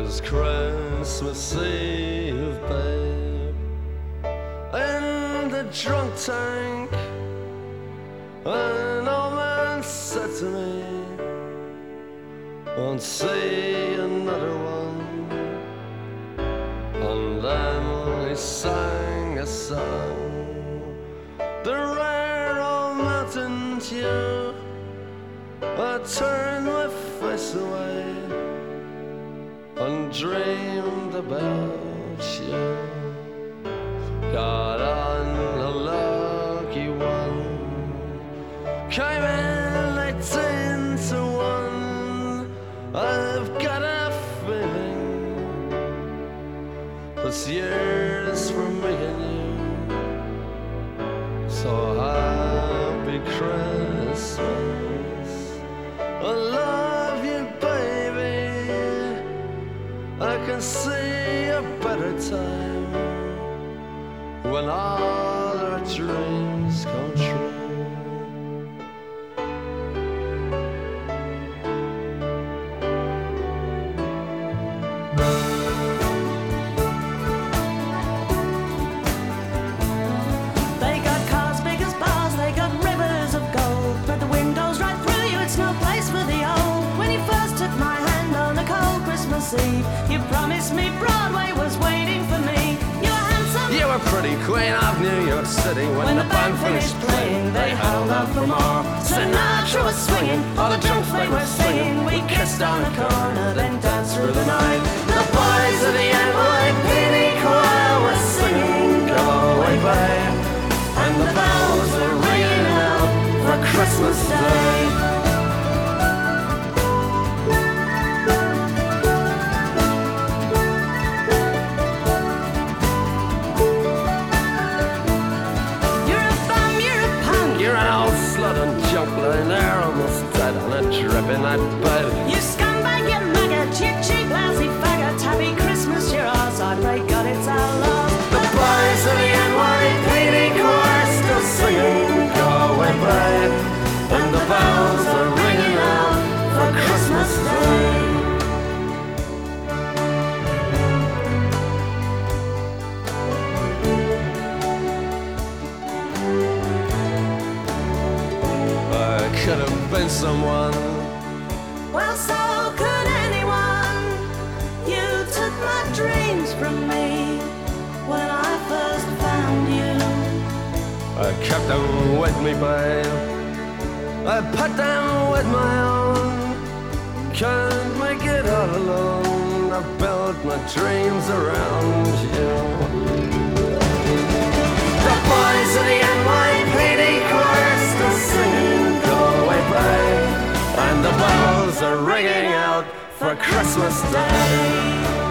was Christmas Eve, babe, in the drunk tank. An old man said to me, won't see another one. And then he sang a song, the rare old mountain dew. I turned my face away and dreamed about you. Got on a lucky one, came in 18 to 1. I've got a feeling this year's for me and you. So happy Christmas, I love you, baby. I can see a better time when all our dreams come true. They got cars big as bars, they got rivers of gold, but the windows right through you, it's no place for the old. When you first took my hand on a cold Christmas Eve, you promised me Broadway was waiting for me. You were handsome, You were pretty queen of New York City. when the band finished playing, they held out for more. Sinatra was swinging, all the drunks they were singing. We kissed on the corner, then danced through the night. The boys of the NYPD choir were singing, go away, babe, and the bells were ringing out for Christmas Day. You're a bum, you're a punk, You're an old slut and junk lying there almost dead on a drip in that bed. you scumbag, you maggot, you cheap, lousy faggot. Happy Christmas, you're ours, I pray God it's our love. The boys of the NYPD choir still singing, go away, babe, and the bells are ringing out for Christmas Day. I could have been someone. Well, so could anyone. You took my dreams from me when I first found you. I kept them with me, babe. I put them with my own. Can't make it all alone. I built my dreams around you. The boys of the NYPD choir still singing, go away, babe, and the bells are ringing out for Christmas Day.